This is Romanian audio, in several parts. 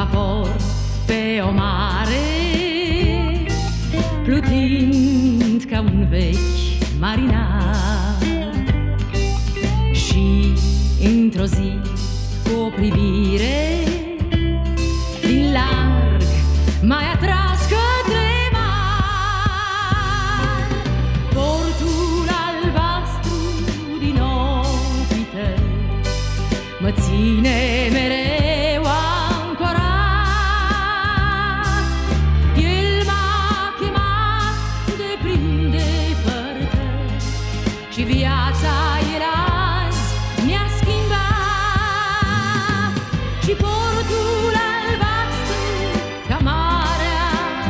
vapor pe o mare, plutind ca un vechi marinar. Și într-o zi, cu o privire din larg, m-ai atras către mar. Portul albastru din ochii tăi mă ține mereu ancorat. El m-a chemat de prin depărtări și viața el azi mi-a schimbat. Și portul albastru ca marea,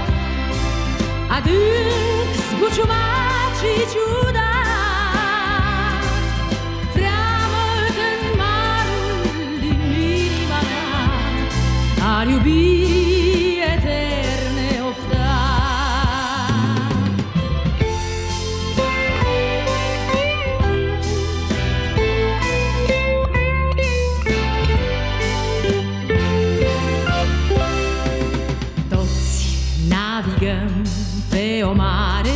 adânc zbuciumat și ciudat, freamătă-n marul din inima mea, al iubirii eterne oftat. Toți navigăm pe o mare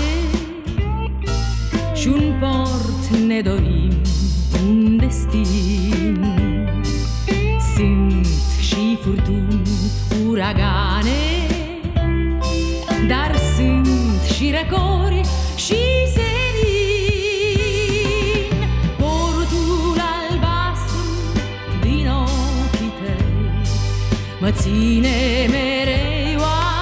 și un port ne dorim, un destin. Sunt și furtuni, uragane, dar sunt și răcori și senin. Portul albastru din ochii tăi mă ține mereu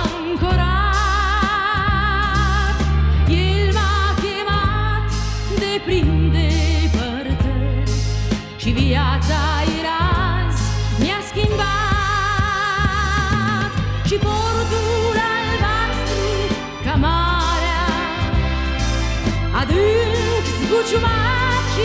ancorat. El m-a chemat de prin depărtări și viața el azi mi-a schimbat. Și portul albastru ca marea, adânc zbuciumat și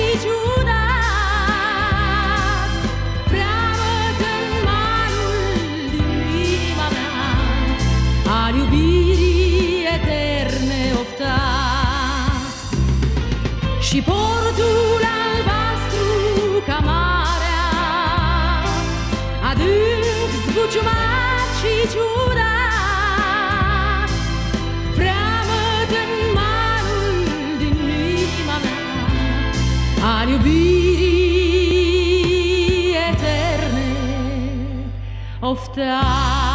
ciudat, freamătă-n marul din inima mea, al iubirii eterne oftat. Și portul albastru ca marea, adânc zbuciumat și ciudat, freamătă-n marul din inima mea, al iubirii eterne oftat.